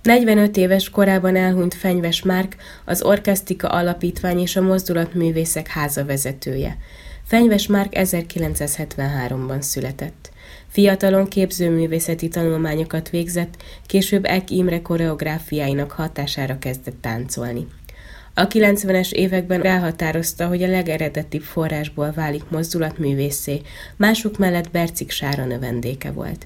45 éves korában elhunyt Fenyves Márk, az Orkesztika Alapítvány és a Mozdulatművészek Háza vezetője. Fenyves Márk 1973-ban született. Fiatalon képzőművészeti tanulmányokat végzett, később Eck Imre koreográfiáinak hatására kezdett táncolni. A 90-es években elhatározta, hogy a legeredetibb forrásból válik mozdulatművészé, mások mellett Bercik Sára növendéke volt.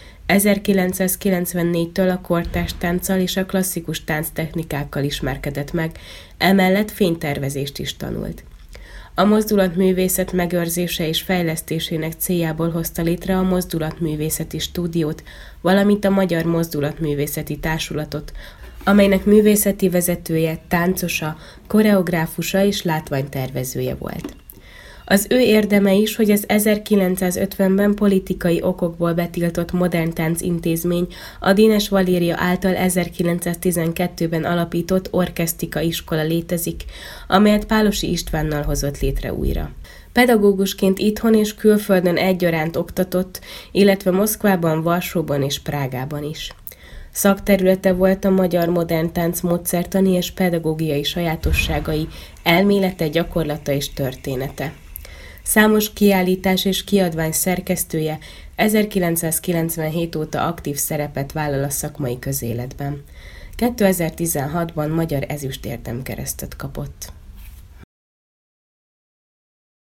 1994-től a kortárs tánccal és a klasszikus tánctechnikákkal ismerkedett meg, emellett fénytervezést is tanult. A mozdulatművészet megőrzése és fejlesztésének céljából hozta létre a Mozdulatművészeti Stúdiót, valamint a Magyar Mozdulatművészeti Társulatot, amelynek művészeti vezetője, táncosa, koreográfusa és látványtervezője volt. Az ő érdeme is, hogy az 1950-ben politikai okokból betiltott Modern Tánc Intézmény a Dénes Valéria által 1912-ben alapított Orkesztika iskola létezik, amelyet Pálosi Istvánnal hozott létre újra. Pedagógusként itthon és külföldön egyaránt oktatott, illetve Moszkvában, Varsóban és Prágában is. Szakterülete volt a magyar modern tánc módszertani és pedagógiai sajátosságai, elmélete, gyakorlata és története. Számos kiállítás és kiadvány szerkesztője, 1997 óta aktív szerepet vállal a szakmai közéletben. 2016-ban magyar ezüst érdemkeresztet kapott.